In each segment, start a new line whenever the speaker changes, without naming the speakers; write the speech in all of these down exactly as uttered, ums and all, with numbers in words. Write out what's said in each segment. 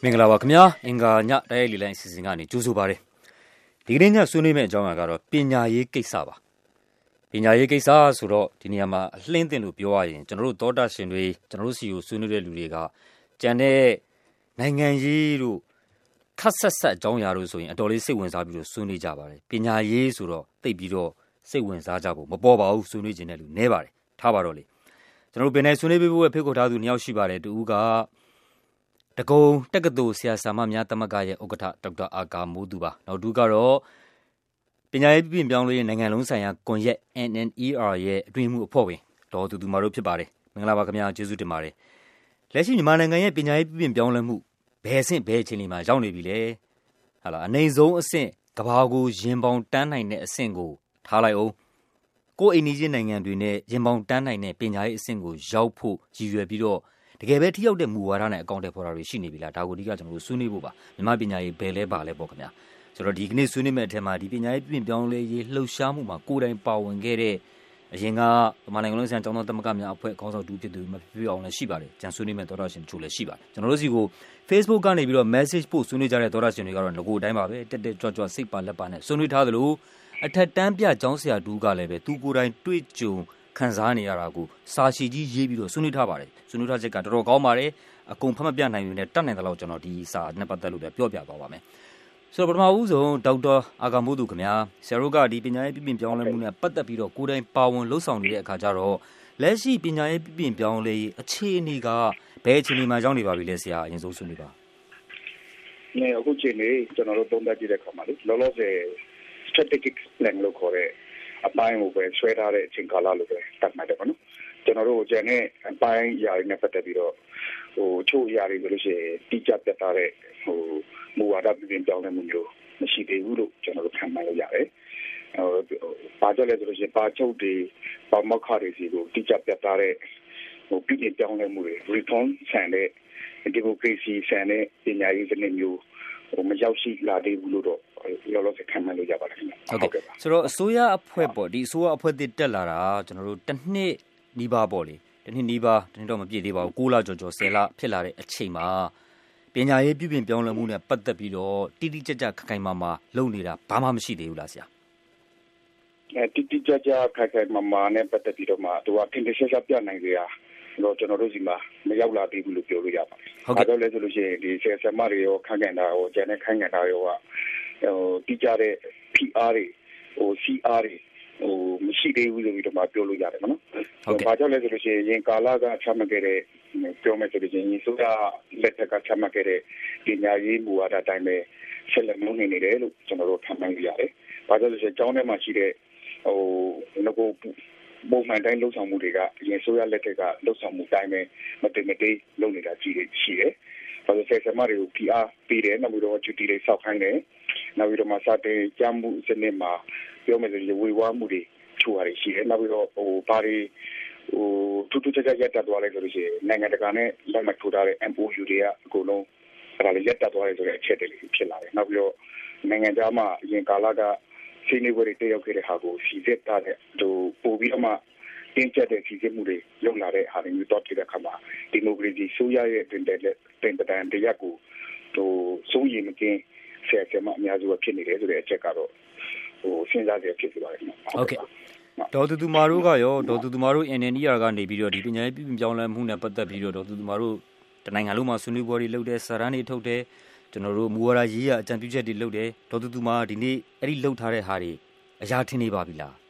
င်္ဂလာပါခင်ဗျာအင်္ဂါညတိုင်းလီလိုင်းအစီအစဉ်ကနေကြိုးဆိုပါရစေဒီကနေ့ညဆွေးနွေးမယ့်အကြောင်းအရာကတော့ပညာရေးကိစ္စပါပညာရေးကိစ္စဆိုတော့ဒီနေရာမှာအလှင်းတင်လို့ပြောရရင်ကျွန်တော်တို့သောတာရှင်တွေကျွန်တော်တို့စီကိုဆွေးနွေးတဲ့လူတွေကကြံတဲ့နိုင်ငံရေးတို့ခက်ဆက်ဆက်အကြောင်းအရာတို့ဆိုရင်အတော်လေးစိတ်ဝင်စားပြီးတော့ဆွေးနွေးကြပါတယ်ပညာရေးဆိုတော့သိပြီးတော့စိတ်ဝင်စားကြဖို့မပေါ်ပါဘူးဆွေးနွေးခြင်းတဲ့လူနည်းပါတယ်ထားပါတော့လေကျွန်တော်တို့ပင်နေဆွေးနွေးပေးဖို့ဖိတ်ခေါ်ထားသူနှစ်ယောက်ရှိပါတယ်တူဦးကတကုံတက္ကသိုလ်ဆရာဆရာမများသမဂ္ဂရဲ့ဥက္ကဋ္ဌဒေါက်တာအာကာမိုးသူပါနောက်တူကတော့ပညာရေးပြည်ပြောင်းလဲရေးနိုင်ငံလုံးဆိုင်ရာကွန်ရက် N N E R ရဲ့အတွင်းမှုအဖွဲ့ဝင်ဒေါ်သူသူမာတို့ဖြစ်ပါတယ်မင်္ဂလာပါခင်ဗျာကျေးဇူးတင်ပါတယ်လက်ရှိမြန်မာနိုင်ငံရဲ့ပညာရေးပြည်ပြောင်းလဲမှုဘယ်အဆင့်ဘယ်အခြေအနေမှာရောက်နေပြီလဲဟာလားအနေဆုံးအဆင့်ကဘာကိုရင်ပေါင်တန်းနိုင်တဲ့အဆင့်ကိုထားလိုက်အောင်ကိုယ်အိမ်နီးချင်းနိုင်ငံတွေနဲ့ရင်ပေါင်တန်းနိုင်တဲ့ပညာရေးအဆင့်ကိုရောက်ဖို့ရည်ရွယ်ပြီးတော့တကယ်ပဲထိရောက်တဲ့မူဝါဒနဲ့အကောင့်တွေဖော်တာတွေရှိနေပြီလားဒါကိုဒီကကျွန်တော်တို့ဆွေးနွေးဖို့ပါမြန်မာပညာရေးဘယ်လဲပါလဲပေါ့ခင်ဗျာဆိုတော့ဒီကနေ့ဆွေးနွေးမယ့်အထက်မှာဒီပညာရေးပြင်ပြောင်းလဲရေးလှုပ်ရှားမှုမှာကိုယ်တိုင်ပါဝင်ခဲ့တဲ့အရင်ကမြန်မာနိုင်ငံလုံးဆိုင်ရာကျောင်းသားသမဂ္ဂများအဖွဲ့ခေါင်းဆောင်တူဖြစ်သူမဖြစ်ဖြစ်အောင်လည်းရှိပါတယ်ကြံဆွေးနွေးမယ့်သောတာရှင်တို့လည်းရှိပါတယ်ကျွန်တော်တို့စီကို Facebook ကနေပြီးတော့ message ပို့ဆွေးနွေးကြတဲ့သောတာရှင်တွေကတော့ငကိုအတိုင်းပါပဲတက်တက်ကြွကြွစိတ်ပါလက်ပါနဲ့ဆွေးနွေးထားသလိုအထက်တန်းပြကျောင်းဆရာတူကလည်းပဲသူကိုယ်တိုင်တွေ့ကြုံခံစားနေရတာကိုစာရှည်ကြီးရေးပြီးတော့ဆွေးနွေးထားပါတယ်ဆွေးနွေးထားချက်ကတော်တော်ကောင်းပါတယ်အကုန်ဖတ်မပြနိုင်ဘူးနဲ့တတ်နိုင်တယ်လို့ကျွန်တော်ဒီစာနဲ့ပတ်သက်လို့ပြောပြသွားပါမယ်ဆိုတော့ပထမဦးဆုံးဒေါက်တာအာကာမိုးသူခင်ဗျာဆရာတို့ကဒီပညာရေးပြည်ပြောင်းလဲမှုနဲ့ပတ်သက်ပြီးတော့ကိုယ်တိုင်ပါဝင်လှုပ်ဆောင်နေတဲ့အခါကျတော့လက်ရှိပညာရေးပြည်ပြောင်းလဲအခြေအနေကဘယ်အခြေအနေမှာရောက်နေပါပြီလဲဆရာအရင်ဆုံးဆွေးနွေးပါ
နေအခုချိန်လေးကျွန်တော်တို့သုံးသပ်ကြည့်တဲ့အခါမှာလေလောလောဆယ် strategic plan လို့ခေါ်တဲ့အပိုင်းကိုပဲဆွဲထားတဲ့အချိန်ကာလလို့ပဲတတ်မှတ်တယ်ပေါ့နော်ကျွန်တော်တို့ကျန်တဲ့အပိုင်းຢာတွေနဲ့ပတ်သက်ပြီးတော့ဟိုချို့ຢာတွေဆိုလို့ရှိရင်တိကျပြတ်သားတဲ့ဟိုမူဝါဒပြင်ပြောင်းလဲမှုမျိုးမရှိသေးဘူးလို့ကျွန်တော်တို့ခံမှန်းလို့ရတယ်ဟိုပါကြလဲဆိုလို့ရှိရင်ပါချုပ်တွေပါမောက်ခတွေစီကိုတိကျပြတ်သားတဲ့ဟိုပြည်ပြောင်းလဲမှုတွေ reform ဆန်တဲ့ democracy ဆန်တဲ့ပညာရေးစနစ်မျိုးဟိုမရောက်ရှိလာသေးဘူးလို့တော့လောလောဆယ်ခံမှန်းလို့ရပါတယ်ခင်ဗျ
ဟုတ်ကဲ့ဆိုတော့အစိုးရအဖွဲ့ပေါ့ဒီအစိုးရအဖွဲ့တစ်တက်လာတာကျွန်တော်တို့တစ်နှစ်နီးပါးပေါ့လေတစ်နှစ်နီးပါးတစ်နှစ်တော့မပြည့်သေးပါဘူးကိုးလကျော်ကျော်ဆယ်လဖြစ်လာတဲ့အချိန်မှာပညာရေးပြုပြင်ပြောင်းလဲမှုနဲ့ပတ်သက်ပြီးတော့တိတိကျကျခိုင်ခိုင်မာမာလုပ်နေတာဘာမှမရှိသေးဘူးလားဆရာ
အဲတိတိကျကျခိုင်ခိုင်မာမာနဲ့ပတ်သက်ပြီးတော့မှသူကသင်တန်းရှာပြနိုင်ကြရတော့ကျွန်တော်တို့စီမှာမရောက်လာသေးဘူးလို့ပြောလို့ရပါတယ်ဟုတ်ကဲ့အဲ့တော့လဲဆိုလို့ရှိရင်ဒီဆယ်ဆယ်မတွေရောခန့်ကန်တာရောကျန်တဲ့ခန့်ကန်တာရောကဟိုတိကျတဲ့ P R တွေဟို C R တွေဟိုမရှိသေးဘူးလို့ဒီမှာပြောလို့ရတယ်နော်ဟုတ်ကဲ့ဘာကြောင့်လဲဆိုလို့ရှိရင်ကာလာကချမှတ်ခဲ့တဲ့ပြောမယ်ဆိုလို့ရှိရင်ဆိုရလက်ထက်ကချမှတ်ခဲ့တဲ့ပညာရေးမူဝါဒအတိုင်းပဲဆက်လက်လုပ်နေနေတယ်လို့ကျွန်တော်တို့ခံမှန်းလို့ရတယ်ဘာကြောင့်လဲဆိုရင်ကျောင်းထဲမှာရှိတဲ့ဟိုငကိုပုံမှန်တိုင်းလှုပ်ဆောင်မှုတွေကအရင်ဆိုရလက်ထက်ကလှုပ်ဆောင်မှုတိုင်းပဲမတင်မတေးလုပ်နေတာရှိတယ်ရှိတယ်ဘာလို့ဆယ်ဆယ်မတွေကို P R ပေးတယ်နောက်ပြီးတော့ duty တွေစောက်ခိုင်းတယ်နောက်ပြီးတော့မှစတဲ့ကြမ်းမှုစနစ်မှာပြောမယ်ဆိုရင်ဝေဝါးမှုတွေချိုးရရှိတယ်နောက်ပြီးတော့ဟိုဘာတွေဟိုတူတူကြကြရက်တက်သွားလိုက်ဆိုလို့ရှိရင်နိုင်ငံတကာနဲ့လက်မှတ်ထိုးထားတဲ့ M O U တွေကအကုန်လုံးအဲ့ဒါလေးရက်တက်သွားတယ်ဆိုတဲ့အချက်တွေဖြစ်လာတယ်နောက်ပြီးတော့နိုင်ငံသားမှာအရင်ကာလကစီးနေဝတွေတရောက်ခဲ့တဲ့ဟာကိုစီစစ်ထားတဲ့ဟိုပို့ပြီးတော့မှတင်းကျပ်တဲ့စီစစ်မှုတွေလုပ်လာတဲ့ဟာတွေမျိုးတော့ပြတဲ့အခါမှာဒီမိုကရေစီဆိုရရဲ့တင်တဲ့တင်တဲ့တရားကိုဟိုစိုးရိမ်မကင်းဆရာဆရာမအများစုဖြစ်နေတယ်ဆိုတဲ့အချက်ကတော့ဟိုစဉ်းစားကြရဖြစ်သွားတယ်
ဟုတ်ကဲ့ဒေါ်သူသူမာတို့ကရောဒေါ်သူသူမာတို့ N N E R ကနေပြီးတော့ဒီပညာရေးပြည်ပြောင်းလဲမှုနဲ့ပတ်သက်ပြီးတော့ဒေါ်သူသူမာတို့တနိုင်ငံလုံးမှာဆွေးနွေးပွဲတွေလုပ်တယ်စာရန်တွေထုတ်တယ်ကျွန်တော်တို့မူဝါဒရေးရအကြံပြုချက်တွေလုပ်တယ်ဒေါ်သူသူမာဒီနေ့အဲ့ဒီလုပ်ထားတဲ့ဟာတွေအရာထင်နေပါပြီလား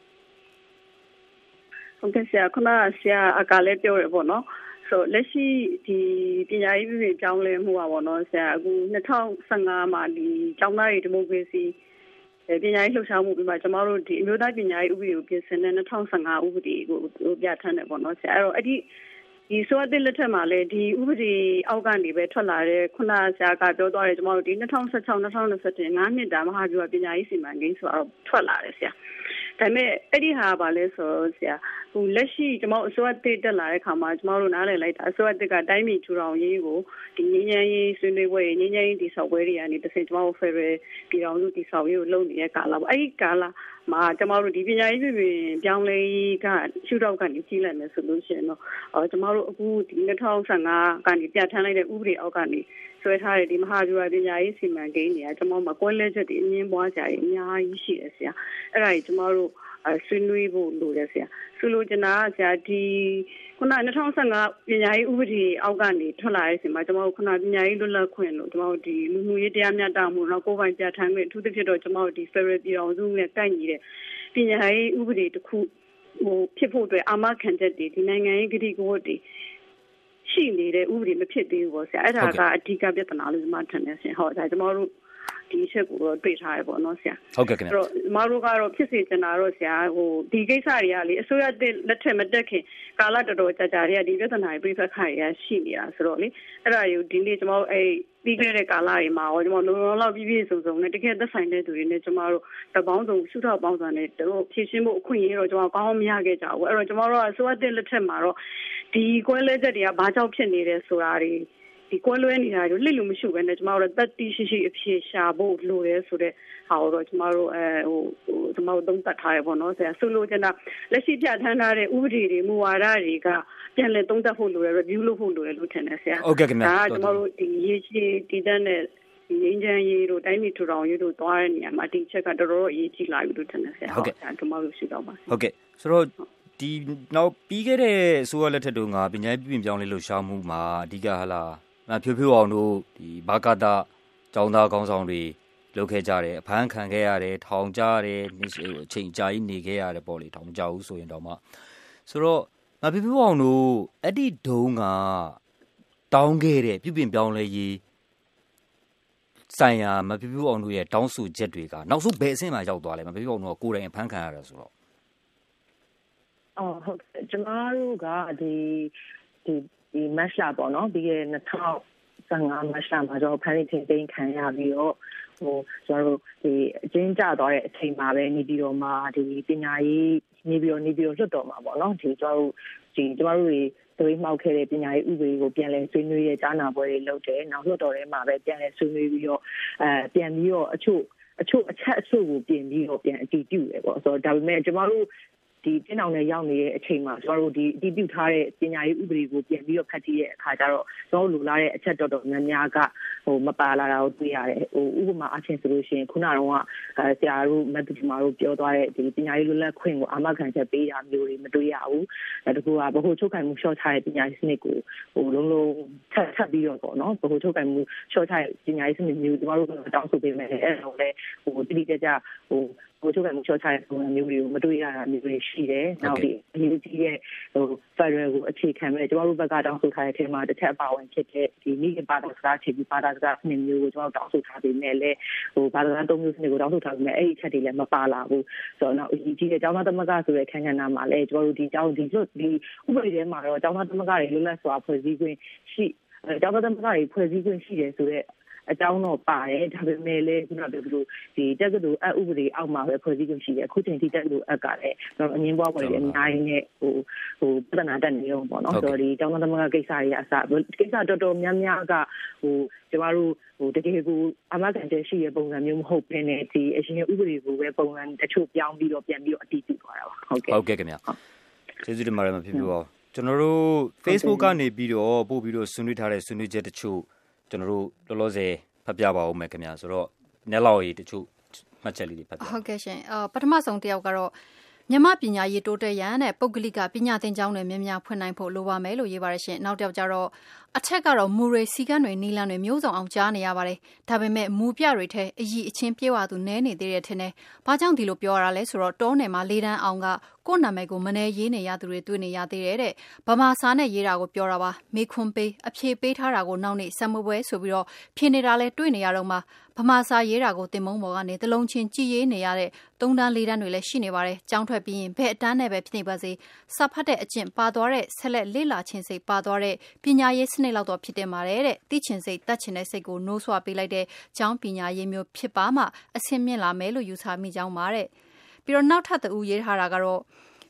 ဟုတ်ကဲ့ဆရာခုနကဆရာအကလည်းပြောရပေါ့နော်ဆိုလက်ရှိဒီပညာရေးပြည်ပြောင်းလဲမှုပါပေါ့နော်ဆရာအခု၂၀၁၅မှာဒီကျောင်းသားတွေဒီမိုကရေစီပညာရေးလှုပ်ရှားမှုပြီးမှကျွန်တော်တို့ဒီအမျိုးသားပညာရေးဥပဒေကိုပြင်ဆင်တဲ့၂၀၁၅ဥပဒေကိုပြဋ္ဌာန်းတယ်ပေါ့နော်ဆရာအဲ့တော့အဲ့ဒီဒီဆိုတဲ့လက်ထက်မှာလည်းဒီဥပဒေအောက်ကနေပဲထွက်လာတဲ့ခုနဆရာကပြောသွားတယ်ကျွန်တော်တို့ဒီ၂၀၁၆ ၂၀၂၁ ငါးနှစ်တာမဟာဗျူဟာပညာရေးစီမံကိန်းဆိုတော့ထွက်လာတယ်ဆရာဒါပေမဲ့အဲ့ဒီဟာကဘာလဲဆိုဆရာဟိုလက်ရှိကျွန်တော်အစိုးရတစ်တက်လာတဲ့ခါမှာကျွန်တော်တို့နားလည်လိုက်တာအစိုးရတစ်ကတိုင်းပြည်ထူထောင်ရေးကိုဒီငြိမ်းချမ်းရေးဆွေးနွေးပွဲငြိမ်းချမ်းရေးတည်ဆောက်ပွဲတွေကနေတစ်ဆင့်ကျွန်တော်တို့ Federal ပြည်ထောင်စုတည်ဆောက်ရေးကိုလုပ်နေတဲ့ကာလပေါ့အဲ့ဒီကာလမှာကျွန်တော်တို့ဒီပညာရေးပြည်ပြောင်းလဲရေးကရှုထောင့်ကနေကြီးလိုက်မယ်ဆိုလို့ရှိရင်တော့အော်ကျွန်တော်တို့အခုဒီ၂၀၁၅ကနေပြဋ္ဌာန်းလိုက်တဲ့ဥပဒေအောက်ကနေဆွဲထားတဲ့ဒီမဟာဗျူဟာပညာရေးစီမံကိန်းတွေကကျွန်တော်တို့မှာကွဲလဲချက်တွေအငင်းပွားကြရအများကြီးရှိတယ်ဆရာအဲ့ဒါကြီးကျွန်တော်တို့ဆွေးနွေးဖို့လိုတယ်ဆရာဆိုလိုချင်တာကဆရာဒီခုန၂၀၁၅ပညာရေးဥပဒေအောက်ကနေထွက်လာတဲ့အချိန်မှာကျွန်တော်တို့ခုနပညာရေးလွတ်လပ်ခွင့်လို့ကျွန်တော်တို့ဒီလူမှုရေးတရားမျှတမှုတော့ကိုယ်ပိုင်ပြဋ္ဌာန်းခွင့်အထူးသဖြင့်တော့ကျွန်တော်တို့ဒီ Federal ပြည်အောင်စုနဲ့ကိုက်ညီတဲ့ပညာရေးဥပဒေတစ်ခုဟိုဖြစ်ဖို့အတွက်အာမခံချက်တွေဒီနိုင်ငံရေးကတိကဝတ်တွေရှိနေတဲ့ဥပဒေမဖြစ်သေးဘူးပေါ့ဆရာအဲ့ဒါကအဓိကပြဿနာလို့ကျွန်မထင်တယ်ဆရာဟုတ်ဒါကျွန်တော်တို့ဒီချက်ကိုတော့တွေ့ထားရပေါ့နော်ဆရာ
ဟုတ်ကဲ့ခင်ဗျာ
အဲ့တော့မတို့ကတော့ဖြစ်စေချင်တာတော့ဆရာဟိုဒီကိစ္စတွေကလေအစိုးရတဲ့လက်ထက်မတက်ခင်ကာလတော်တော်ကြာကြာတွေကဒီပြဿနာတွေပြဿနာတွေရှိနေတာဆိုတော့လေအဲ့ဒါကိုဒီနေ့ကျွန်တော်အဲ့ပြီးခဲ့တဲ့ကာလတွေမှာတော့ကျွန်တော်လုံးလုံးလောက်ပြည့်ပြည့်စုံစုံနဲ့တကယ်သက်ဆိုင်တဲ့သူတွေနဲ့ကျွန်တော်တို့တပေါင်းစုံရှုထောက်ပေါင်းစုံနဲ့တို့ဖြည့်ရှင်းဖို့အခွင့်အရေးတော့ကျွန်တော်ကောင်းမရခဲ့ကြဘူးအဲ့တော့ကျွန်တော်တို့အစိုးရတဲ့လက်ထက်မှာတော့ဒီကွဲလဲချက်တွေကဘာကြောင့်ဖြစ်နေတယ်ဆိုတာတွေဒီကွဲလွဲနေတာကိုလိလို့မရှိဘဲနဲ့ကျမတို့တက်တီရှိရှိအဖြစ်ရှာဖို့လိုရဲဆိုတဲ့ဟာတော့ကျမတို့အဲဟိုကျမတို့သုံးသပ်ထားရပေါ့နော်ဆရာဆိုလိုချင်တာလက်ရှိပြဋ္ဌာန်းထားတဲ့ဥပဒေတွေမူဝါဒတွေကပြန်လည်သုံးသပ်ဖို့လိုရဲ review လုပ်ဖို့လိုရဲလို့ထင်တယ်ဆရာ
ဟုတ်ကဲ့ခင်ဗျာ
ဒါကကျမတို့ဒီရေးချီတည်တဲ့နဲ့ဒီငင်းချမ်းရေးတို့တိုင်းပြည်ထူထောင်ရေးတို့သွားတဲ့နေရာမှာဒီချက်ကတော်တော်အရေးကြီးလာပြီလို့ထင်တယ်ဆရာ
ဟုတ်ကဲ့
ကျမတို့ရှိတော့ပါ
ဟုတ်ကဲ့ဆိုတော့ဒီနောက်ပြီးခဲ့တဲ့အစိုးရလက်ထက်တုန်းကပညာရေးပြည်ပြောင်းလဲလှုပ်ရှားမှုမှာအဓိကဟာလားဖြိုးဖြိုးအောင်တို့ဒီဘာကာတာကျောင်းသားကောင်းဆောင်တွေလုပ်ခဲ့ကြတယ်အဖမ်းခံခဲ့ရတယ်ထောင်ကြရတယ်အချိန်ကြာကြီးနေခဲ့ရတယ်ပေါ့လေထောင်ကြဘူးဆိုရင်တော့မှဆိုတော့ငါဖြိုးဖြိုးအောင်တို့အဲ့ဒီတုန်းကတောင်းခဲ့တဲ့ပြုပြင်ပြောင်းလဲရေးဆိုင်ရာမဖြိုးဖြိုးအောင်တို့ရဲ့တောင်းဆိုချက်တွေကနောက်ဆုံးဘယ်အဆင့်မှာရောက်သွားလဲမဖြိုးဖြိုးအောင်တို့ကိုယ်တိုင်အဖမ်းခံရတာဆိုတော့
အော်ဟုတ်ကျွန်တော်တို့ကဒီဒီဒီမတ်လပေါ့နော်ဒီ၂၀၁၅မတ်လမှာကျွန်တော်ဖန်တီးတင်သိမ်းခံရပြီးတော့ဟိုကျွန်တော်တို့ဒီအကျဉ်းကျသွားတဲ့အချိန်မှာပဲနေပြီးတော့မှဒီပညာရေးနေပြီးတော့နေပြီးတော့လွတ်တော်မှာပေါ့နော်ဒီကျွန်တော်တို့ဒီကျွန်တော်တို့တွေတွေမှောက်ခဲ့တဲ့ပညာရေးဥပဒေကိုပြန်လည်ဆွေးနွေးရကြားနာပွဲတွေလုပ်တယ်နောက်လွတ်တော်ထဲမှာပဲပြန်လည်ဆွေးနွေးပြီးတော့အဲပြန်ပြီးတော့အချို့အချို့အချက်အချို့ကိုပြင်ပြီးတော့ပြန်အတည်ပြုတယ်ပေါ့ဆိုတော့ဒါပေမဲ့ကျွန်တော်တို့ဒီတင်းအောင်နဲ့ရောက်နေတဲ့အချိန်မှာကျွန်တော်တို့ဒီအတည်ပြုထားတဲ့ပညာရေးဥပဒေကိုပြန်ပြီးတော့ဖတ်ကြည့်တဲ့အခါကျတော့ကျွန်တော်တို့လိုလားတဲ့အချက်တော်တော်များများကဟိုမပါလာတာကိုတွေ့ရတယ်ဟိုဥပမာအချင်းဆိုလို့ရှိရင်ခုနကတော့အဲဆရာတို့မတ်တူမာတို့ပြောသွားတဲ့ဒီပညာရေးလွတ်လပ်ခွင့်ကိုအာမခံချက်ပေးတာမျိုးတွေမတွေ့ရဘူးအဲတကူကဘ ഹു ချုပ်ခိုင်မှုရှော့ချတဲ့ပညာရေးစနစ်ကိုဟိုလုံးလုံးထပ်ထပ်ပြီးတော့ပေါ့နော်ဘ ഹു ချုပ်ခိုင်မှုရှော့ချတဲ့ပညာရေးစနစ်မျိုးကျွန်တော်တို့တောင်းဆိုပေးမယ်အဲ့ဒါလည်းဟိုတိတိကျကျဟိုဘ ဟു ချုပ်ခိုင်မှုရှော့ချတဲ့ပုံစံမျိုးတွေကိုမတွေ့ရတာမျိုးတွေရှိတယ်နောက်ဒီအရေးကြီးတဲ့ဟို Federal ကိုအခြေခံမဲ့ကျွန်တော်တို့ဘက်ကတောင်းဆိုထားတဲ့အထက်မှာတစ်ချက်အပါဝင်ဖြစ်တဲ့ဒီမိခင်ဘာသာစကားအခြေပြုဘာသာစကားစနစ်မျိုးကိုကျွန်တော်တောင်းဆိုထားပေမဲ့လည်းဟိုဘာသာစကားသုံးမျိုးစနစ်ကိုတောင်းဆိုထားပေမဲ့အဲ့ဒီအချက်တွေလည်းမပါလာဘူးဆိုတော့နောက်အရေးကြီးတဲ့ကျောင်းသားသမဂ္ဂဆိုတဲ့ခန်းကဏ္ဍမှာလည်းကျွန်တော်တို့ဒီကျောင်းဒီလွတ်ဒီဥပဒေထဲမှာတော့ကျောင်းသားသမဂ္ဂတွေလွတ်လပ်စွာဖွဲ့စည်းခွင့်ရှိကျောင်းသားသမဂ္ဂတွေဖွဲ့စည်းခွင့်ရှိတယ်ဆိုတဲ့အကြောင်းတော့ပါတယ်ဒါပေမဲ့လည်းခုနကပြောသလိုဒီတက္ကသိုလ်အဥပဒေအောက်မှာပဲဖွဲ့စည်းခွင့်ရှိတယ်အခုချိန်ထိတက္ကသိုလ်အကလည်းတော့အငင်းပွားပွဲတွေအများကြီးနဲ့ဟိုဟိုပြဿနာတက်နေရုံပေါ့နော်ဆိုတော့ဒီကျောင်းသားသမဂ္ဂကိစ္စတွေအစကိစ္စတော်တော်များများကဟိုကျမတို့ဟိုတကယ်ကိုအမကန်တဲ့ရှိရပုံစံမျိုးမဟုတ်ဘဲနဲ့ဒီအရှင်ဥပဒေကိုပဲပုံစံတချို့ပြောင်းပြီးတော့ပြန်ပြီးတော့အတည်ပြုသွားတာပါဟုတ်ကဲ့
ဟုတ်ကဲ့ခင်ဗျာကျေးဇူးတင်ပါတယ်မဖြစ်ဖြစ်ပါကျွန်တော်တို့ Facebook ကနေပြီးတော့ပို့ပြီးတော့ဆွေးနွေးထားတဲ့ဆွေးနွေးချက်တချို့ကျွန်တော်တို့လောလောဆယ်ဖတ်ပြပါဦးမယ်ခင်ဗျာဆိုတော့နည်းလောက်ရေးတချို့မှတ်ချက်လေးတွေဖတ်ပြ
ဟုတ်ကဲ့ရှင်အော်ပထမဆုံးတယောက်ကတော့မြန်မာပညာရေးတိုးတက်ရန်နဲ့ပုဂ္ဂလိကပညာသင်ကျောင်းတွေများများဖွင့်နိုင်ဖို့လိုပါမယ်လို့ရေးပါတယ်ရှင်နောက်တစ်ယောက်ကျတော့အထက်ကတော့မူရေစီကန်းတွေနီလန်းတွေမျိုးစုံအောင်ကြားနေရပါတယ်ဒါပေမဲ့မူပြတွေထဲအကြီးအချင်းပြေဝသူနဲနေသေးတဲ့ထင်တယ်ဘာကြောင့်ဒီလိုပြောရတာလဲဆိုတော့တောနယ်မှာလေးတန်းအောင်ကကိုယ့်နာမည်ကိုမနေရေးနေရသူတွေတွေ့နေရသေးတယ်တဲ့ဗမာစာနဲ့ရေးတာကိုပြောတာပါမေခွန်ပေးအဖြေပေးထားတာကိုနောက်နေ့စံမပွဲဆိုပြီးတော့ဖြေနေတာလဲတွေ့နေရတော့မှဗမာစာရေးတာကိုတင်မုံပေါ်ကနေတလုံးချင်းကြည်ရေးနေရတဲ့သုံးတန်းလေးတန်းတွေလည်းရှိနေပါတယ်ကြောင်းထွက်ပြီးရင်ဘယ်အတန်းနဲ့ပဲဖြစ်နေပါစေစာဖတ်တဲ့အကျင့်ပါသွားတဲ့ဆက်လက်လေ့လာခြင်းစိတ်ပါသွားတဲ့ပညာရေးစနစ်လောက်တော့ဖြစ်တင်ပါတယ်တဲ့သိချင်စိတ်တတ်ချင်တဲ့စိတ်ကိုနှိုးဆွပေးလိုက်တဲ့ကျောင်းပညာရေးမျိုးဖြစ်ပါမှအဆင့်မြင့်လာမယ်လို့ယူဆမိကြောင်းပါတဲ့ပြီးတော့နောက်ထပ်တူရေးထားတာကတော့ပ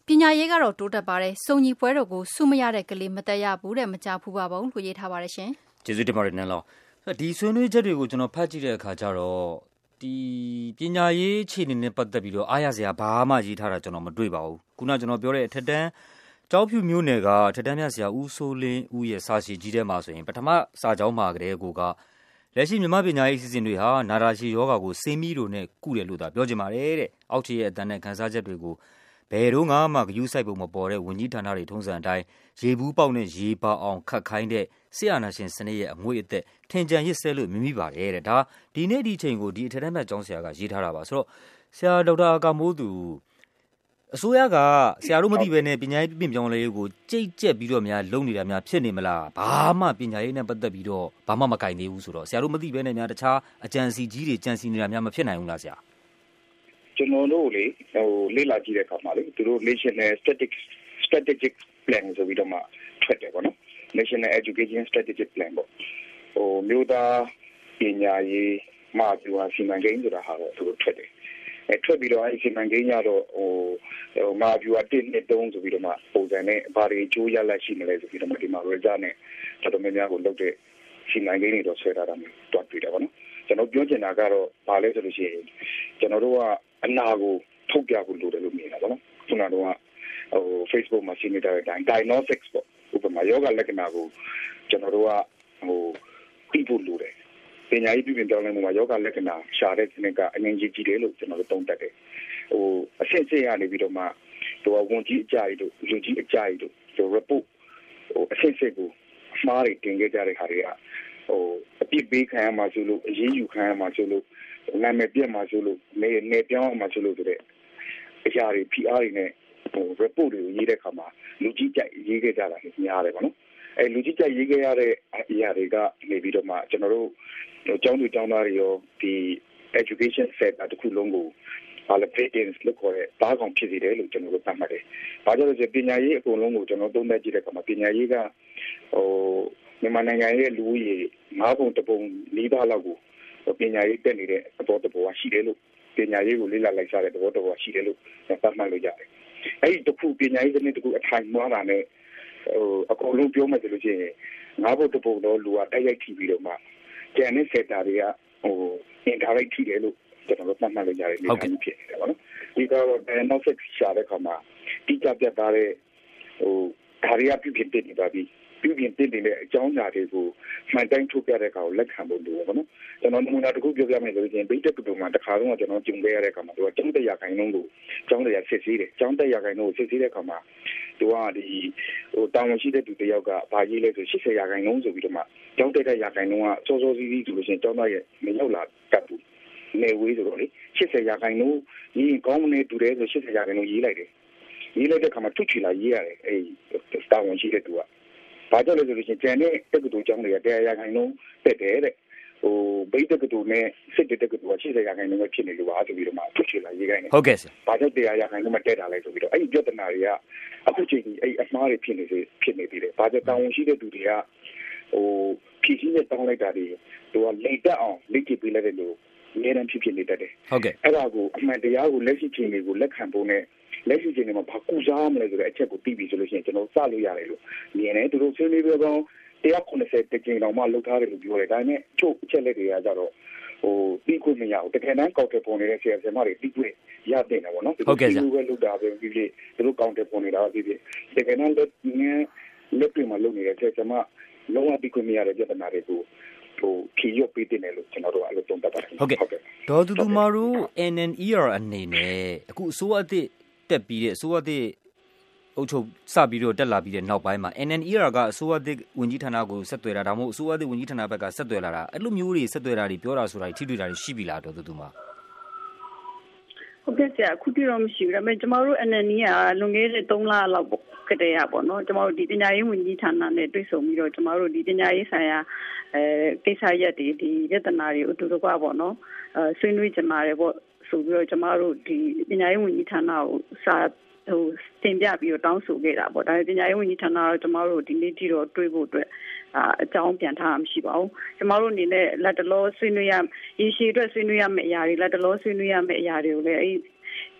ပညာရေးကတော့တိုးတက်ပါတယ်စုံညီပွဲတော်ကိုစုမရတဲ့ကလေးမတက်ရဘူးတဲ့မကြဖူးပါဘူးလို့ရေးထားပါတယ်ရှင်
ကျေးဇူးတင်ပါတယ်နန်းလောဒီဆွေးနွေးချက်တွေကိုကျွန်တော်ဖတ်ကြည့်တဲ့အခါကျတော့ဒီပညာရေးအခြေအနေနဲ့ပတ်သက်ပြီးတော့အားရစရာဘာမှရေးထားတာကျွန်တော်မတွေ့ပါဘူးခုနကျွန်တော်ပြောတဲ့အထက်တန်းကျောက်ဖြူမြို့နယ်ကထက်တန်းမြတ်ဆရာဦးစိုးလင်းဦးရဲ့စာရှည်ကြီးထဲမှာဆိုရင်ပထမစာကြောင်းမှာကတည်းကကလက်ရှိမြန်မာပညာရေးအစီအစဉ်တွေဟာနာတာရှည်ယောဂါကိုစေမီတို့နဲ့ကုတယ်လို့သာပြောချင်ပါတယ်တဲ့အောက်ခြေရဲ့အတန်းနဲ့ခန်းစားချက်တွေကိုဘယ်တော့မှဂရုစိုက်ဖို့မပေါ်တဲ့ဝန်ကြီးဌာနတွေထုံးစံအတိုင်းရေဘူးပေါက်နဲ့ရေပါအောင်ခတ်ခိုင်းတဲ့ဆရာနာရှင်စနစ်ရဲ့အငွေ့အသက်ထင်ကြံရစ်ဆဲလို့မြင်မိပါတယ်တဲ့ဒါဒီနေ့ဒီချိန်ကိုဒီအထက်တန်းမြတ်ကျောင်းဆရာကရေးထားတာပါဆိုတော့ဆရာဒေါက်တာအာကာမိုးသူအစိုးရကဆရာတို့မသိဘဲနဲ့ပညာရေးပြင်ပြောင်းလဲရေးကိုကြိတ်ကြက်ပြီးတော့များလုပ်နေတာများဖြစ်နေမလားဘာမှပညာရေးနဲ့ပတ်သက်ပြီးတော့ဘာမှမကင်သေးဘူးဆိုတော့ဆရာတို့မသိဘဲနဲ့များတခြားအကြံစီကြီးတွေကြံစီနေတာများမဖြစ်နိုင်ဘူးလားဆရာ
ကျွန်တော်တို့လေဟိုလေ့လာကြည့်တဲ့အခါမှာလေသူတို့ National Strategic Strategic Plan ဆိုပြီးတော့မှထွက်တယ်ပေါ့နော် National Education Strategic Plan ပေါ့ဟိုမြို့သားပညာရေးမှာပြောရစီမံကိန်းဆိုတာဟာတော့သူတို့ထွက်တယ်အဲထွက်ပြီးတော့အဲစီမံကိန်းရတော့ဟိုဟိုမှာပြောအတစ်နှစ်သုံးဆိုပြီးတော့မှပုံစံနဲ့ဘာတွေအကျိုးရလဒ်ရှိမလဲဆိုပြီးတော့မှဒီမှာ result နဲ့တော်တော်များများကိုလုပ်တဲ့စီမံကိန်းတွေတော့ဆွဲထားတာမျိုးတွက်တွေ့တယ်ပေါ့နော်ကျွန်တော်ပြောချင်တာကတော့ဘာလဲဆိုလို့ရှိရင်ကျွန်တော်တို့ကအနာကိုထုတ်ပြဖို့လိုတယ်လို့မြင်တာပေါ့နော်ခုနကတော့ဟို Facebook မှာရှင်းနေတဲ့အတိုင်း diagnostics ပေါ့ဥပမာယောဂလက္ခဏာကိုကျွန်တော်တို့ကဟိုပြီးဖို့လိုတယ်ပညာရေးပြုပြင်ပြောင်းလဲမှုမှာယောဂလက္ခဏာရှာတဲ့စနစ်ကအငြင်းကြီးကြီးတယ်လို့ကျွန်တော်တို့သုံးသပ်တယ်ဟိုအဆင့်ဆင့်ရနေပြီးတော့မှဟိုဝန်ကြီးအကြိုက်တို့လူကြီးအကြိုက်တို့ဟို report ဟိုအဆင့်ဆင့်ကိုအမှားတွေတင်ခဲ့ကြတဲ့ခါတွေကဟိုအပြစ်ပေးခံရမှာဆိုလို့အရေးယူခံရမှာဆိုလို့နာမည်ပြတ်မှာဆိုလို့နေနေပြောင်းမှာဆိုလို့ဆိုတဲ့အရာတွေ P R တွေနဲ့ဟို report တွေကိုရေးတဲ့ခါမှာလူကြီးကြိုက်ရေးခဲ့ကြတာများတယ်ပေါ့နော်အဲလူကြီးကြိုက်ရေးခဲ့ရတဲ့အရာတွေကနေပြီးတော့မှကျွန်တော်တို့ကျောင်းသူကျောင်းသားတွေရောဒီ education sector တခုလုံးကိုဘာလဲ patents လို့ခေါ်တဲ့တားကောင်ဖြစ်စေတယ်လို့ကျွန်တော်တို့သတ်မှတ်တယ်။ဘာကြောင့်လဲဆိုပညာရေးအကုန်လုံးကိုကျွန်တော်သုံးသပ်ကြည့်တဲ့အခါမှာပညာရေးကဟိုမြန်မာနိုင်ငံရဲ့လူဦးရေငါးပုံတစ်ပုံလေးပါးလောက်ကိုပညာရေးတက်နေတဲ့အပေါ်တဘောရှိတယ်လို့ပညာရေးကိုလေ့လာလိုက်စားတဲ့သဘောတဘောရှိတယ်လို့သတ်မှတ်လို့ရတယ်။အဲဒီတစ်ခုပညာရေးစနစ်တစ်ခုအထိုင်မွားတာနဲ့ဟိုအကုန်လုံးပြောမှဆိုလို့ရှိရင်ငါးပုံတစ်ပုံတော့လူကတိုက်ရိုက်ထိပြီးတော့မှကျန်တဲ့ sector တွေကဟို indirect ထိတယ်လို့ကျွန်တော်တို့သတ်မှတ်လို့ရတယ်နေထိုင်ဖြစ်နေတယ်ပေါ့နော်ဒီကတော့ diagnostics ရှာတဲ့ခါမှာတိကျပြတ်သားတဲ့ဟိုဓာရီယာပြုပြင်တင်နေပါပြီပြုပြင်တင်နေတဲ့အကြောင်းအရာတွေကိုမှန်တိုင်းထုတ်ပြတဲ့အခါကိုလက်ခံဖို့လိုပေါ့နော်ကျွန်တော်နမူနာတစ်ခုပြောပြမယ်ဆိုရင်ဘိတ်တက်ကတူမှာတစ်ခါတော့ကျွန်တော်ကျုံခဲ့ရတဲ့အခါမှာသူကကျောင်းတက်ရခိုင်နှုန်းကိုကျောင်းတက်ရစစ်ဆေးတယ်ကျောင်းတက်ရခိုင်နှုန်းကိုစစ်ဆေးတဲ့အခါမှာသူကဒီဟိုတာဝန်ရှိတဲ့သူတယောက်ကဘာရေးလဲဆို၈၀ရာခိုင်နှုန်းဆိုပြီးတော့မှကျောင်းတက်တဲ့ရာခိုင်နှုန်းကစောစောစီးစီးဆိုလို့ရှိရင်ကျောင်းသားရဲ့မရောက်လာတတ်ဘူးနေဝေးဆိုတော့လေ၈၀ရာခိုင်နှုန်းကြီးကောင်းမနေတူတယ်ဆို၈၀ရာခိုင်နှုန်းရေးလိုက်တယ်ရေးလိုက်တဲ့အခါမှာထုချီလာရေးရတယ်အဲဒီတာဝန်ရှိတဲ့သူကဘာကြောင့်လဲဆိုလို့ရှိရင်ကျန်တဲ့တက္ကသိုလ်ကျောင်းတွေကတရားရာခိုင်နှုန်းတက်တယ်တဲ့ဟိုဘိတ်တက္ကသိုလ်နဲ့စစ်တက္ကသိုလ်က၈၀ရာခိုင်နှုန်းပဲဖြစ်နေလို့ပါဆိုပြီးတော့မှထုချီလာရေးခိုင်းတယ်
ဟုတ်ကဲ့ဆရာ
ဘာကြောင့်တရားရာခိုင်နှုန်းမတက်တာလဲဆိုပြီးတော့အဲ့ဒီပြဿနာတွေကအခုချိန်ကြီးအဲ့အမှားတွေဖြစ်နေစေဖြစ်နေသေးတယ်ဘာကြောင့်တာဝန်ရှိတဲ့သူတွေကဟိုဖြည့်ချင်းနဲ့တောင်းလိုက်တာတွေသူကလိမ့်တက်အောင်လိမ့်ကြည့်ပေးလိုက်တယ်လို့အများအားဖြင့်ဖြစ်နေတတ်တယ်
ဟုတ်ကဲ့
အဲ့ဒါကိုအမှန်တရားကိုလက်ရှိချိန်တွေကိုလက်ခံဖို့နဲ့လက်ရှိချိန်တွေမှာဘာကူစားမလဲဆိုတဲ့အချက်ကိုသိပြီဆိုလို့ရှိရင်ကျွန်တော်စလို့ရတယ်လို့မြင်တယ်သူတို့ဆွေးနွေးပြောကောင်းတရားခုနှစ်ဆယ်တကြိမ်တောင်မှလုပ်ထားတယ်လို့ပြောတယ်ဒါပေမဲ့ချုပ်အချက်လက်တွေကကြတော့ဟိုပြီးခွင့်မရဘူးတကယ်တမ်းကောက်တယ်ပုံနေတဲ့ဆရာဆရာမတွေပြီးခွင့်ရတဲ့နော်ဗောနော်
ဟုတ်ကဲ့ဆရာ
သူတို့ကလုပ်တာပဲပြီးပြီးသူတို့ကောက်တယ်ပုံနေတာပြီးပြီးတကယ်တမ်းလက်ငင်းလက်ပြင်မှာလုပ်နေတဲ့ဆရာဆရာမလုံးဝပြီးခွင့်မရတဲ့ပြဿနာတွေကိုဟိုဖြေရပေးတယ်လို့ကျွန်တော်တို့အဲ့လိုသုံးသပ်ပါတယ်
ဟုတ်ကဲ့ဒေါ်တူတူမာတို့ N N E R အနေနဲ့အခုအစိုးရအသစ်တက်ပြီးတဲ့အစိုးရအသစ်အုပ်ချုပ်စပြီးတော့တက်လာပြီးတဲ့နောက်ပိုင်းမှာ N N E R ကအစိုးရအသစ်ဝန်ကြီးဌာနကိုဆက်သွယ်တာဒါမှမဟုတ်အစိုးရအသစ်ဝန်ကြီးဌာနဘက်ကဆက်သွယ်လာတာအဲ့လိုမျိုးတွေဆက်သွယ်တာတွေပြောတာဆိုတာတွေထိတွေ့တာတွေရှိပြီလားဒေါ်တူတူမာ
ဟုတ်ကဲ့ဆရာအခုတိတော့မရှိဘူးဒါပေမဲ့ကျမတို့ N N E ကလွန်ခဲ့တဲ့သုံးလလောက်ပေါ့ကတည်းကပေါ့နော်ကျမတို့ဒီပညာရေးဝန်ကြီးဌာနနဲ့တွေ့ဆုံပြီးတော့ကျမတို့ဒီပညာရေးဆိုင်ရာအဲကိစ္စရပ်တွေဒီရတနာတွေအတူတူကပေါ့နော်အဲဆွေးနွေးကြမှာတယ်ပေါ့ဆိုပြီးတော့ကျမတို့ဒီပညာရေးဝန်ကြီးဌာနကိုစာဟိုတင်ပြပြီးတော့တောင်းဆိုခဲ့တာပေါ့ဒါပေမဲ့ပညာရေးဝန်ကြီးဌာနကတော့ကျမတို့ဒီနေ့ကြည့်တော့တွေးဖို့အတွက်အာအကြောင်းပြန်ထားမှမရှိပါဘူးကျမတို့အနေနဲ့လက်တလောဆွေးနွေးရရေရှည်အတွက်ဆွေးနွေးရမယ့်အရာတွေလက်တလောဆွေးနွေးရမယ့်အရာတွေကိုလည်းအဲဒီဒီ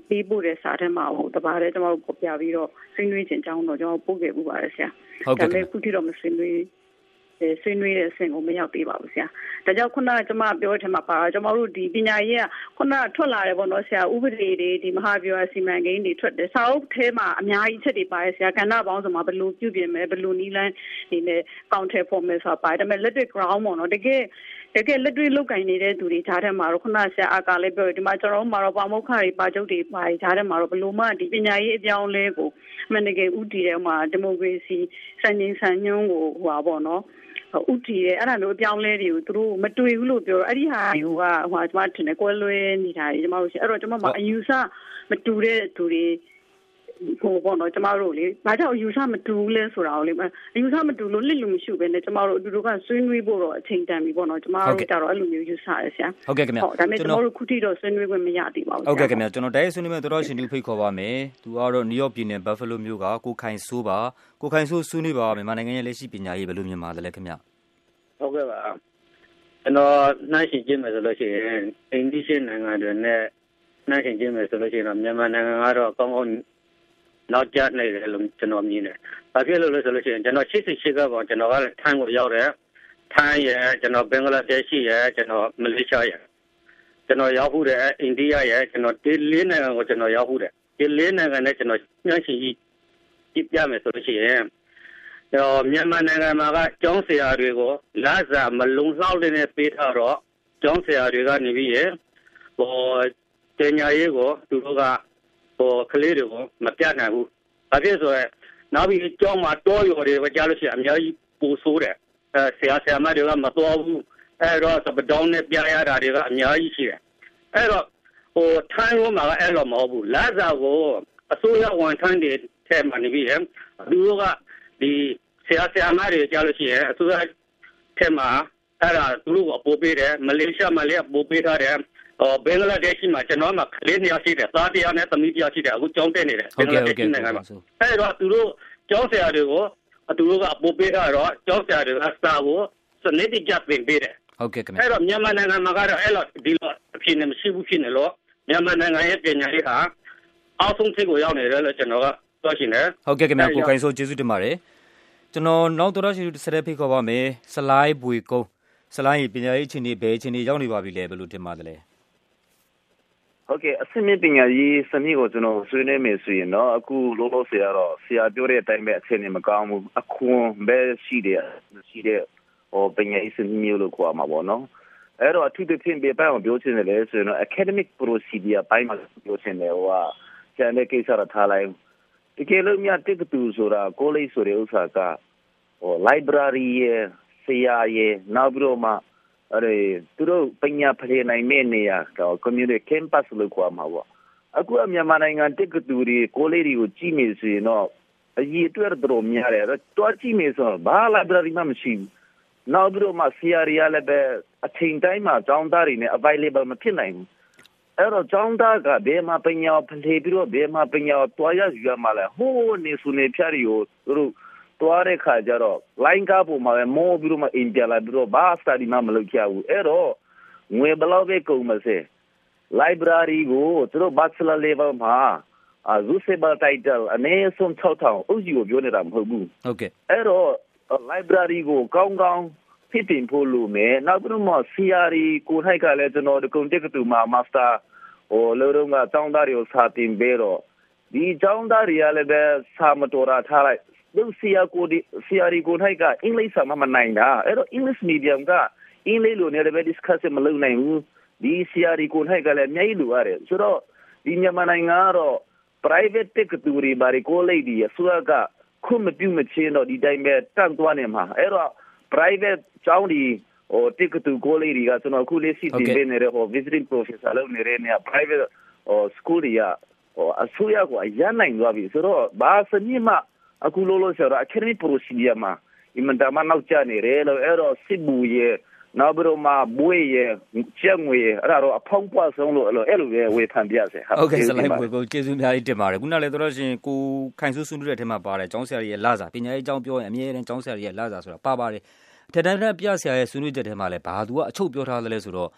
ပေးပို့တဲ့စာထဲမှာဟိုတပါးတဲ့ကျွန်တော်တို့ပေါ်ပြပြီးတော့ဆွေးနွေးခြင်းကြောင်းတော့ကျွန်တော်ပို့ခဲ့ပူပါတယ်ဆရာဒါပေမဲ့ခုထိတော့မဆွေးနွေးဆွေးနွေးတဲ့အဆင့်ကိုမရောက်သေးပါဘူးဆရာဒါကြောင့်ခုနကကျွန်မပြောတဲ့ထဲမှာပါကျွန်တော်တို့ဒီပညာရေးကခုနကထွက်လာတယ်ပေါ့နော်ဆရာဥပဒေတွေဒီမဟာဗျူဟာစီမံကိန်းတွေထွက်တယ်စာအုပ်ထဲမှာအများကြီးချက်တွေပါတယ်ဆရာကဏ္ဍပေါင်းစုံမှာဘယ်လိုပြုပြင်မယ်ဘယ်လိုနည်းလမ်းဒီနဲ့ကောင်ထယ်ဖော်မယ်ဆိုတာပါတယ်ဒါပေမဲ့လက်တွေ့ ground ပေါ့နော်တကယ်တကယ်လက်တွေ့လုတ်ကင်နေတဲ့သူတွေကြားထဲမှာတော့ခုနဆရာအာကာလည်းပြောတယ်ဒီမှာကျွန်တော်တို့မှာတော့ပါမုခတွေပါကျုပ်တွေပါကြားထဲမှာတော့ဘယ်လိုမှဒီပညာရေးအပြောင်းလဲကိုမနက်ကဥတီတဲ့မှာဒီမိုကရေစီစံချိန်စံညွှန်းကိုဟိုပါပေါ့နော်ဥတီရဲ့အဲ့ဒါမျိုးအပြောင်းလဲတွေကိုသူတို့မတွေ့ဘူးလို့ပြောတော့အဲ့ဒီဟာဟိုကဟိုကျွန်မထင်တယ်ကွဲလွဲနေတာတွေကျွန်မတို့ရှိအဲ့တော့ကျွန်မမှာအယူဆမတူတဲ့သူတွေဟိုပေါ့နော်ကျမတို့လေဘာကြောင့်အယူဆမတူဘူးလဲဆိုတာကိုလေအယူဆမတူလို့လစ်လူမရှိပဲနဲ့ကျမတို့အတူတူကဆွေးနွေးဖို့တော့အချိန်တန်ပြီပေါ့နော်ကျမတို့ကြတော့အဲ့လိုမျိုးယူဆရဆရာ
ဟုတ်ကဲ့ခင်ဗျာ
ဒါပေမဲ့ကျမတို့ခုထိတော့ဆွေးနွေးခွင့်မရသေးပါဘူး
ဟုတ်ကဲ့ခင်ဗျာကျွန်တော်တိုက်ရိုက်ဆွေးနွေးမဲ့တော်ရှင်တူဖိတ်ခေါ်ပါမယ်သူကတော့နယူးယောက်ပြည်နယ်ဘတ်ဖလိုမြို့ကကိုခိုင်ဆိုးပါကိုခိုင်ဆိုးဆွေးနွေးပါမြန်မာနိုင်ငံရဲ့လက်ရှိပညာရေးဘယ်လိုမြင်ပါသလဲခင်ဗျာ
ဟုတ်ကဲ့ပါကျွန်တော်နှိုင်းယှဉ်ကြည့်မယ်ဆိုလို့ရှိရင်အိန္ဒိယနိုင်ငံတွေနဲ့နှိုင်းယှဉ်ကြည့်မယ်ဆိုလို့ရှိရင်တော့မြန်မာနိုင်ငံကတော့ကောင်းကောင်းနောက်ကျနေတယ်လို့ကျွန်တော်မြင်တယ်။ဘာဖြစ်လို့လဲဆိုလို့ရှိရင်ကျွန်တော်ရှစ်ရှစ်ကပေါ့ကျွန်တော်ကလည်းထိုင်းကိုရောက်တယ်။ထိုင်းရဲ့ကျွန်တော်ဘင်္ဂလားဒေ့ရှ်ရဲ့ကျွန်တော်မလေးရှားရဲ့ကျွန်တော်ရောက်ဖို့တဲ့အိန္ဒိယရဲ့ကျွန်တော်ဒီလေးနိုင်ငံကိုကျွန်တော်ရောက်ဖို့တဲ့ဒီလေးနိုင်ငံနဲ့ကျွန်တော်ညှိနှိုင်းကြည့်ပြမယ်ဆိုလို့ရှိရင်တော့မြန်မာနိုင်ငံမှာကကျောင်းဆရာတွေကိုလာစားမလုံလောက်တဲ့ပေးထားတော့ကျောင်းဆရာတွေကနေပြီးရဟိုတင်ညာရေးကိုသူတို့ကဟိုကလေးတွေကိုမပြတ်နိုင်ဘူး။ဘာဖြစ်ဆိုရဲနောက်ပြီးကျောင်းမှာတောရော်တွေကြားလို့ရှိရင်အများကြီးပူဆိုးတယ်။အဲဆရာဆရာမတွေကမတော်ဘူး။အဲတော့စပတောင်းနဲ့ပြရတာတွေကအများကြီးရှိတယ်။အဲတော့ဟိုထိုင်းရောမှာကအဲ့လိုမဟုတ်ဘူး။လာစားကိုအစိုးရဝန်ထမ်းတွေထဲမှာနေပြီးရသူတို့ကဒီဆရာဆရာမတွေကြားလို့ရှိရင်အစိုးရထဲမှာအဲ့ဒါသူတို့ကပို့ပေးတယ်မလေးရှားမှာလည်းပို့ပေးထားတယ်အော်ဘင်္ဂလားဒေ့ရှ်မှာကျွန်တော်မှကလေးနှစ်ယောက်ရှိတယ်သားတစ်ယောက်နဲ့သမီးတစ်ယောက်ရှိတယ်အခုကျောင်းတက်နေတယ်ဘင်္ဂလားဒေ့ရှ်နိုင်ငံမှာအဲ့တော့သူတို့ကျောင်းဆရာတွေကိုသူတို့ကပို့ပေးထားတော့ကျောင်းဆရာတွေကစာကိုစနစ်တကျသင်ပေးတယ်
ဟုတ်ကဲ့ခင်ဗျ
အဲ့တော့မြန်မာနိုင်ငံမှာကတော့အဲ့လိုဒီလိုအဖြစ်နဲ့မရှိဘူးဖြစ်နေလို့မြန်မာနိုင်ငံရဲ့ပညာရေးဟာအောက်ဆုံးထိပ်ကိုရောက်နေတယ်လို့ကျွန်တော်ကပြောချင်တယ်
ဟုတ်ကဲ့ခင်ဗျကိုခိုင်ဆိုကျေးဇူးတင်ပါတယ်ကျွန်တော်နောက်တော့ရှိဆက်တဲ့ဖိတ်ခေါ်ပါမယ်စလိုင်းဘွေကုန်းစလိုင်းပညာရေးချင်းတွေဘယ်ချင်းတွေရောက်နေပါပြီလဲဘယ်လိုထင်ပါသလဲ
ဟုတ်ကဲ့အစမြင့်ပညာရေးစနစ်ကိုကျွန်တော်ဆွေးနွေးမယ်ဆိုရင်တော့အခုလောလောဆယ်ကတော့ဆရာပြောတဲ့အတိုင်းပဲအခြေအနေမကောင်းဘူးအခွန်ပဲရှိတယ်ရှိတဲ့ဟောပညာရေးစနစ်မျိုးလို့ခေါ်မှာပေါ့နော်အဲ့တော့အထူးသဖြင့်ပြပအောင်ပြောချင်တယ်လေဆိုရင်တော့ academic procedure ပိုင်းမှာပြောချင်တယ်ဟိုကကျန်တဲ့ကိစ္စတော့ထားလိုက်ဒီကလေးများတက်တူဆိုတာ college ဆိုတဲ့ဥစ္စာကဟို library ရဲ့ဆရာရဲ့နောက်ပြီးတော့မှအဲ့ဒီသူတို့ပညာဖလှယ်နိုင်မယ့်နေရာတော့ community campus လို့ခေါ်မှာပေါ့အခုအမြန်မာနိုင်ငံတက်တူတွေ college တွေကိုကြည့်နေဆိုရင်တော့အကြီးအတွက်တော့များတယ်တော့တွားကြည့်နေဆိုတော့ဘာ library မှမရှိဘူးနောက်ပြီးတော့မှဆရာတွေကလည်းပဲအချိန်တိုင်းမှာကျောင်းသားတွေနဲ့ available မဖြစ်နိုင်ဘူးအဲ့တော့ကျောင်းသားကဘယ်မှာပညာဖလှယ်ပြီးတော့ဘယ်မှာပညာတွားရယူရမှာလဲဟိုးနေစုနေဖြတ်တွေကိုသူတို့တွားတဲ့ခါကျတော့ line ကားပေါ်မှာပဲမောပြီးတော့မှအင်ပြလာပြီးတော့ဘာ study မှမလုပ်ကြဘူးအဲ့တော့ငွေဘလောက်ပဲကုန်မစဲ library ကိုသူတို့ bachelor level မှာအာ usable title အနည်းဆုံး၆ထောင်အုပ်ကြီးကိုပြောနေတာမဟုတ်ဘူး
ဟုတ်ကဲ့
အဲ့တော့ library ကိုကောင်းကောင်းဖြစ်တင်ဖို့လိုမယ်နောက်ပြီးတော့ C R E ကိုထိုက်ကလည်းကျွန်တော်ဒီကွန်တက်တူမှာ master ဟိုလောတော့ကကျောင်းသားတွေကိုစာတင်ပေးတော့ဒီကျောင်းသားတွေကလည်းပဲစာမတော်တာထားလိုက်သူစီယာကိုဒီစီယာရီကိုထိုက်ကအင်္ဂလိပ်စာမမနိုင်တာအဲ့တော့ English medium ကအင်္ဂလိပ်လိုနဲ့လည်းပဲ discuss မလုပ်နိုင်ဘူးဒီစီယာရီကိုထိုက်ကလည်းအများကြီးလိုရတယ်ဆိုတော့ဒီမြန်မာနိုင်ငံကတော့ private တက်တူတွေဘာတွေကိုလိုက်ဒီဆိုကခုမပြုမချင်းတော့ဒီတိုင်းပဲတန့်သွားနေမှာအဲ့တော့ private ကျောင်းဒီဟိုတက်တူကိုလိုက်ဒီကကျွန်တော်ခုလေးစီတင်ပေးနေတဲ့ဟို visiting professor လုပ်နေတဲ့နေရာ private ဟို school တွေကဟိုအစိုးရကအရန်နိုင်သွားပြီဆိုတော့ဘာစနစ်မှအခုလောလောဆယ်တော့ academic procedure မှာအမှန်တမ်းနောက်ကျနေတယ်လို့အဲ့တော့စစ်ဘူးရဲ့နောက်ပြီးတော့မှဘွေရဲ့ကျက်ငွေရဲ့အဲ့ဒါတော့အဖောင်းပွားဆုံးလို့အဲ့လိုအဲ့လိုပဲဝေဖန်ပြစေ
ဟုတ်ကဲ့စလိုက်ဘွေကိုကျေးဇူးများကြီးတင်ပါတယ်ခုနလည်းတော့ရှင်ကိုခိုင်ဆူဆွန်းတဲ့ထဲမှာပါတယ်ကျောင်းဆရာကြီးရဲ့လာစာပညာရေးကျောင်းပြောရင်အမြဲတမ်းကျောင်းဆရာကြီးရဲ့လာစာဆိုတာပါပါတယ်ထက်တန်းထက်ပြဆရာရဲ့ဆွေးနွေးချက်ထဲမှာလည်းဘာသူကအချုပ်ပြောထားသလဲဆိုတော့ပ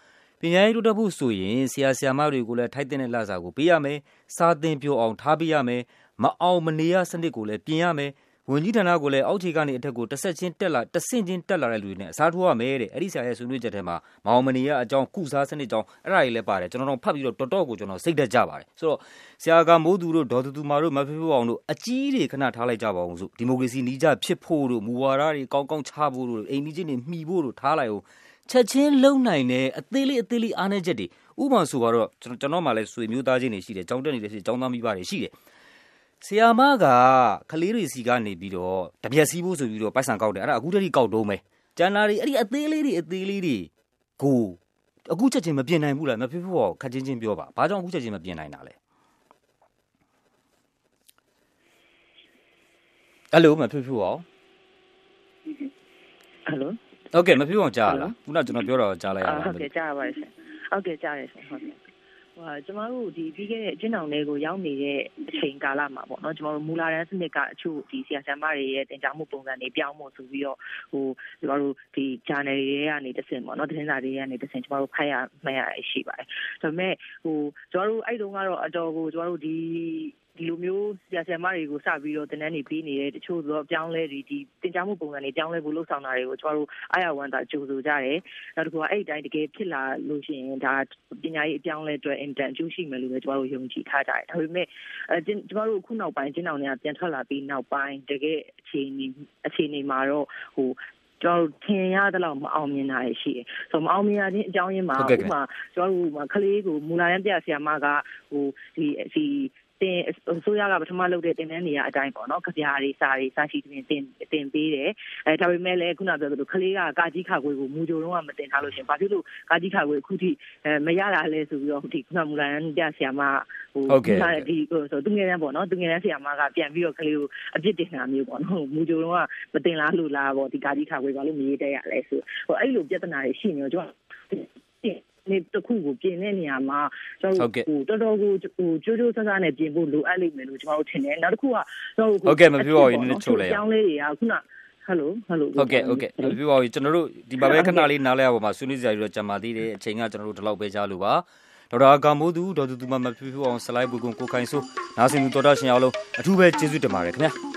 ပညာရေးတိုးတက်ဖို့ဆိုရင်ဆရာဆရာမတွေကိုလည်းထိုက်တဲ့လစာကိုပေးရမယ်စာသင်ပြောအောင်ထားပေးရမယ်မအောင်မနေရစနစ်ကိုလည်းပြင်ရမယ်ဝန်ကြီးဌာနကိုလည်းအောက်ခြေကနေအထက်ကိုတစ်ဆက်ချင်းတက်လာတစ်ဆင့်ချင်းတက်လာတဲ့လူတွေနဲ့အစားထိုးရမယ်တဲ့အဲ့ဒီဆရာရဲ့ဆွေးနွေးချက်ထဲမှာမအောင်မနေရအကြောင်းကုစားစနစ်ကြောင်းအဲ့ဒါတွေလည်းပါတယ်ကျွန်တော်တို့ဖတ်ပြီးတော့တော်တော်ကိုကျွန်တော်စိတ်သက်ကြပါတယ်ဆိုတော့ဆရာကမိုးသူတို့ဒေါ်သူသူမာတို့မဖေဖေအောင်တို့အကြီးတွေခဏထားလိုက်ကြပါအောင်ဆိုဒီမိုကရေစီနီးကြဖြစ်ဖို့တို့မူဝါဒတွေကောင်းကောင်းချဖို့တို့အိမ်ကြီးချင်းတွေမှီဖို့တို့ထားလိုက်အောင်ချက်ချင်းလုံနိုင်တဲ့အသေးလေးအသေးလေးအားနည်းချက်တွေဥပမာဆိုတော့ကျွန်တော်ကျွန်တော်မှလည်းဆွေမျိုးသားချင်းတွေရှိတယ်ကြောင်းတက်နေတဲ့ရှိကြောင်းသားမိဘတွေရှိတယ်ဆရာမကကလေးတွေစီကနေပြီးတော့တပြက်စီးဖို့ဆိုပြီးတော့ပိုက်ဆံကောက်တယ်အဲ့ဒါအခုတည်းကောက်တုံးမယ်ကျန်လာတွေအဲ့ဒီအသေးလေးတွေအသေးလေးတွေကိုအခုချက်ချင်းမပြင်နိုင်ဘူးလားမဖြစ်ဖို့ခက်ချင်းချင်းပြောပါဘာကြောင့်အခုချက်ချင်းမပြင်နိုင်တာလဲဟယ်လိုမဖြစ်ဖို့ရော
ဟယ်လို
ဟုတ်ကဲ့မဖြစ်အောင်ကြားလားခုနကျွန်တော်ပြောတော့ကြားလိုက်ရတာ
ဟုတ်ကဲ့ကြားပါပါရှင်ဟုတ်ကဲ့ကြားရရှင်ဟုတ်ကဲ့ဟိုကျမတို့ဒီပြီးခဲ့တဲ့အကျဉ်းထောင်တွေကိုရောက်နေတဲ့အချိန်ကာလမှာပေါ့နော်ကျမတို့မူလာတန်းစနစ်ကအချို့ဒီဆရာဆရာမတွေရဲ့တင် जा မှုပုံစံတွေပြောင်းဖို့ဆိုပြီးတော့ဟိုကျမတို့ဒီ channel တွေကနေတစ်ဆင့်ပေါ့နော်သတင်းစာတွေကနေတစ်ဆင့်ကျမတို့ဖတ်ရမှတ်ရရှိပါတယ်ဒါပေမဲ့ဟိုကျမတို့အဲ့တုန်းကတော့အတော်ကိုကျမတို့ဒီဒီလိုမျိုးဆရာဆရာမတွေကိုစပြီးတော့တင်တန်းနေပြီးနေတဲ့တချို့ဆိုတော့ပြောင်းလဲဒီဒီတင် जा မှုပုံစံတွေပြောင်းလဲဖို့လှုပ်ဆောင်တာတွေကိုကျမတို့အားရဝမ်းသာကြိုဆိုကြတယ်နောက်တစ်ခုကအဲ့ဒီတိုင်းတကယ်ဖြစ်လာလို့ရှိရင်ဒါပညာရေးအပြောင်းလဲအတွက်အင်တန်အကျိုးရှိမယ်လို့ပဲကျမတို့ယုံကြည်ထားကြတယ်ဒါပေမဲ့အဲကျမတို့ခုနောက်ပိုင်းကျင်းအောင်တွေကပြန်ထွက်လာပြီးနောက်ပိုင်းတကယ်အခြေအနေအခြေအနေမှာတော့ဟိုကျွန်တော်ထင်ရတဲ့လောက်မအောင်မြင်တာရှိတယ်။ဆိုတော့မအောင်မြင်ရတဲ့အကြောင်းရင်းမှာဥပမာကျွန်တော်ကလေးကိုမူလာရန်ပြဆရာမကဟိုဒီဒီတင်ဆိုရကပထမလုပ်တဲ့တင်တန်းနေရအတိုင်းပေါ့နော်ကြပြားတွေစာတွေစာရှိတင်တင်တင်ပေးတယ်အဲဒါပေမဲ့လည်းခုနပြောသလိုကလေးကကာကြီးခါခွေကိုမူကြိုတော့မတင်ထားလို့ရှင်ဘာဖြစ်လို့ကာကြီးခါခွေအခုထိအဲမရတာလဲဆိုပြီးတော့ဒီခုနမူလာရန်ပြဆရာမဟိုဒီဆိုသူငယ်တန်းပေါ့နော်သူငယ်တန်းဆရာမကပြန်ပြီးတော့ကလေးကိုအပြစ်တင်တာမျိုးပေါ့နော်မူကြိုတော့မတင်လားလို့လားပေါ့ဒီကာကြီးခါခွေဘာလို့မရေးတတ်ရလဲဆိုဟိုအဲ့လိုပြဿနာတွေရှိနေတော့ကျွန်တော်နေတခုကိုပြင်တဲ့နေရာမှာကျွန်တော်ဟိုတော်တော်ကိုဟိုကြိုးကြိုးဆဆနဲ့ပြင်ဖို့လိုအပ်လိမ့်မယ်လို့ကျွန်တော်ထင်တယ်နောက်တစ်ခုကကျွန်တော်
ဟုတ်ကဲ့မပြောပါဘူးနည်းနည်းချိုးလိုက်ရ
အောင်လေးတွေကခုနဟယ်လိုဟယ်လို
ဟုတ်ကဲ့ဟုတ်ကဲ့မပြောပါဘူးကျွန်တော်တို့ဒီမှာပဲခဏလေးနားလဲရပါမှာဆွေးနွေးစရာတွေတော့ကြာမှသေးတယ်အချိန်ကကျွန်တော်တို့ဒီလောက်ပဲကြားလို့ပါဒေါက်တာကာမိုးသူဒေါ်သူသူမမပြောအောင်ဆလိုက်ဘူကွန်ကိုခိုင်ဆိုနားဆင်သူတော်တာရှင်အောင်လုံးအထူးပဲကျေးဇူးတင်ပါတယ်ခင်ဗျာ